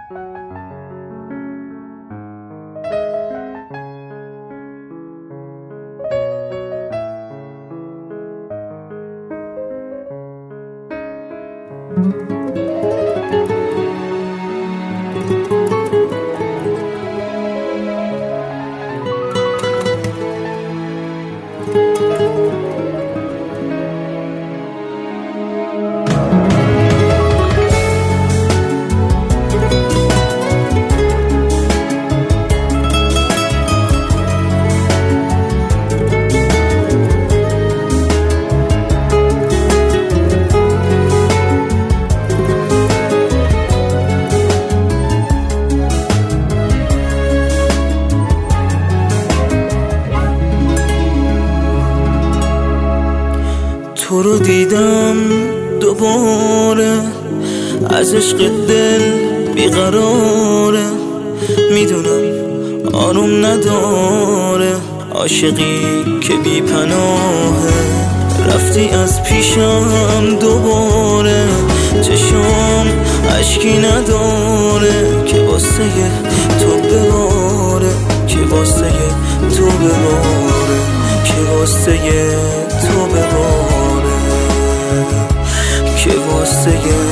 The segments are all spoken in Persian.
تو رو دیدم دوباره، از عشق دل بیقراره، میدونم آروم نداره، عاشقی که بی پناهه. رفتی از پیشم دوباره، چشم اشکی نداره که واسه تو بباره، که واسه تو بباره، که واسه تو بباره، که واسه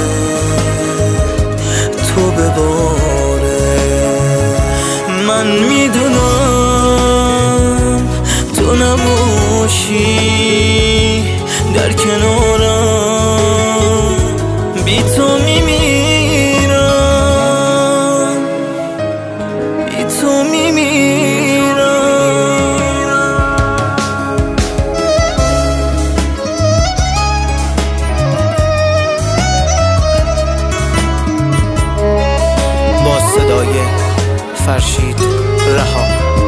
تو بباره. من میدونم تو نباشی در کنارم، بی تو میمیرم، بی تو میمیرم. با صدای فرشید رها.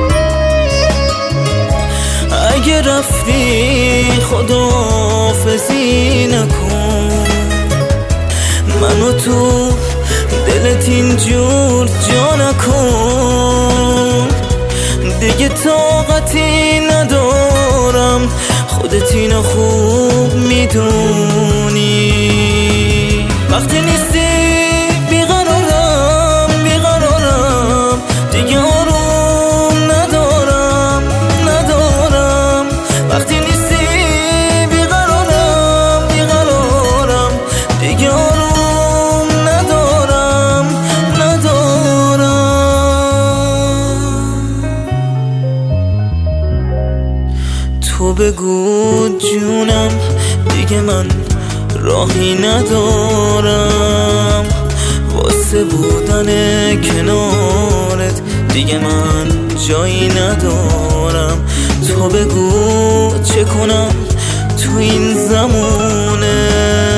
اگه رفتی خداحافظی نکن، منو تو دلت اینجور جا نکن. دیگه طاقتی ندارم، خودت اینو خوب میدونی. وقتی نیستی بیقرارم، بیقرارم، دیگه آروم ندارم، ندارم. وقتی نیستی بیقرارم، بیقرارم، دیگه آروم ندارم، ندارم. تو بگو جونم، دیگه من راهی ندارم واسه بودن کنارت، دیگه من جایی ندارم. تو بگو چه کنم تو این زمونه.